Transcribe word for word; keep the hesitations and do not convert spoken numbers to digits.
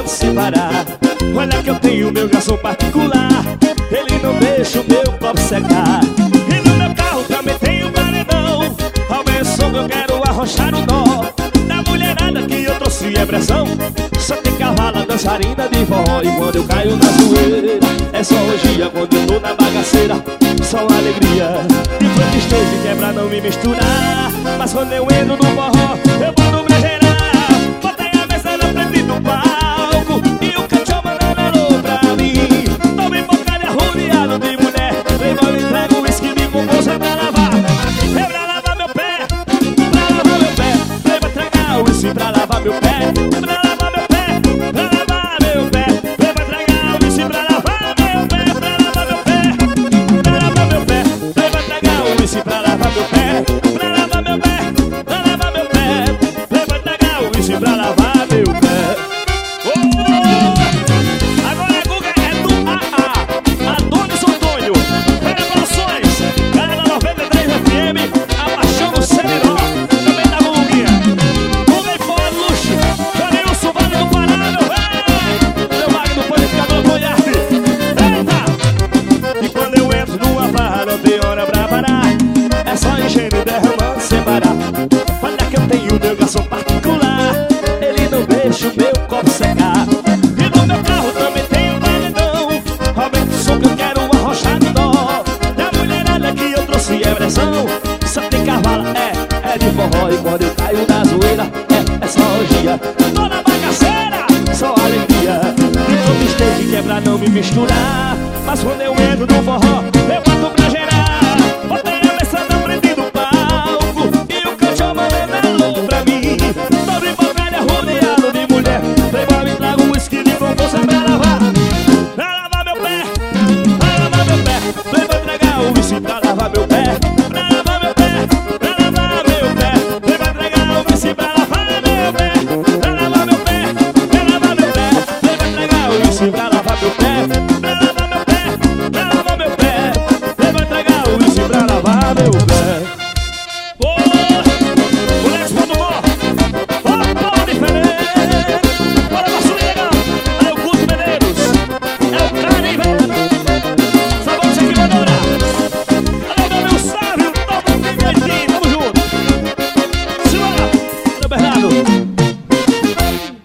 derramando sem parar. Olha que eu tenho meu garçom particular, ele não deixa o meu copo secar. E no meu carro também tem um paredão, aumenta o som que eu quero arrochar o nó. Da mulherada que eu trouxe é pressão, só tem cavala, dançarina de forró. E quando eu caio na zoeira, é só orgia. Quando eu tô na bagaceira, só alegria. E pro esteja que é pra não me misturar, mas quando eu entro no forró, eu boto pra gerar. Botei a mesa na frente do palco e o cachorro mandando alô pra mim. Tô bem focado e arrodeado de mulher, playboy me entrega o whisky de composta pra lavar. É pra lavar meu pé, pra lavar meu pé. Playboy entrega o whisky pra lavar meu pé, pra lavar meu pé, pra lavar meu pé. Playboy entrega o whisky pra lavar meu pé, pra lavar meu pé, pra lavar meu pé. Playboy entrega o whisky pra lavar meu pé, pra lavar meu pé, pra lavar meu pé. Playboy entrega o whisky pra lavar meu pé. Oh! Agora a Guga é do A A, Adonis Antônio, Revelações, cara da noventa e três F M, a paixão do Seminó, também da Guguinha. Guga e Fora Luxo, Johnilson, Vale do Pará, meu velho, meu Magno, panificador, Goiás. Eita! E quando eu entro numa barra, não tem hora pra parar, é só enchendo e derramando sem parar. Olha que eu tenho meu garçom particular, ele não deixa o meu copo secar. E no meu carro também tem um paredão, aumenta o som que eu quero arrochar no dó. Da mulherada que eu trouxe é pressão, só tem cavala, é, é de forró. E quando eu caio na zoeira, é, é só orgia. Tô na bagaceira, só alegria. E todo esteja que é pra não me misturar, mas quando eu entro no forró, eu boto pra gerar. Botei a mesa na frente do palco e o cachorro mandando alô pra mim. Tô bem velho, rodeado de mulher, playboy me traga um whisky de composta pra lavar. Pra lavar meu pé, pra lavar meu pé. Playboy entregar o whisky pra lavar meu pé, pra lavar meu pé, pra lavar meu pé. Playboy entregar o whisky pra lavar meu pé, pra lavar meu pé, pra lavar meu pé. Playboy entregar o whisky pra lavar meu pé, pra lavar meu pé, pra lavar meu pé. Playboy entregar o whisky pra lavar meu pé.